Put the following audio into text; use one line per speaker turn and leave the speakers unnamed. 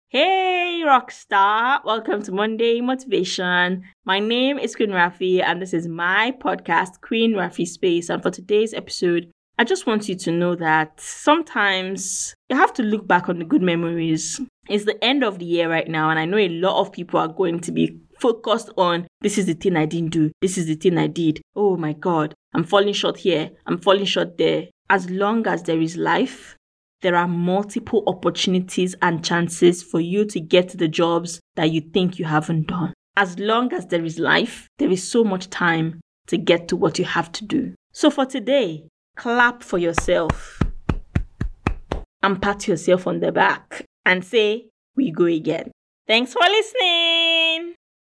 Hey, Rockstar! Welcome to Monday Motivation. My name is Queen Rafi, and this is my podcast, Queen Rafi Space. And for today's episode, I just want you to know that sometimes you have to look back on the good memories. It's the end of the year right now, and I know a lot of people are going to be focused on this is the thing I didn't do, this is the thing I did. Oh my God, I'm falling short here, I'm falling short there. As long as there is life, there are multiple opportunities and chances for you to get the jobs that you think you haven't done. As long as there is life, there is so much time to get to what you have to do. So for today, clap for yourself and pat yourself on the back and say, we go again. Thanks for listening.